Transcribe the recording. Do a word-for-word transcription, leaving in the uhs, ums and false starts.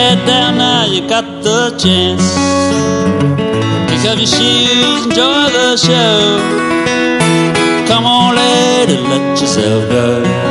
head down now, you got the chance. Kick off your shoes, enjoy the show. Come on, lady, let yourself go.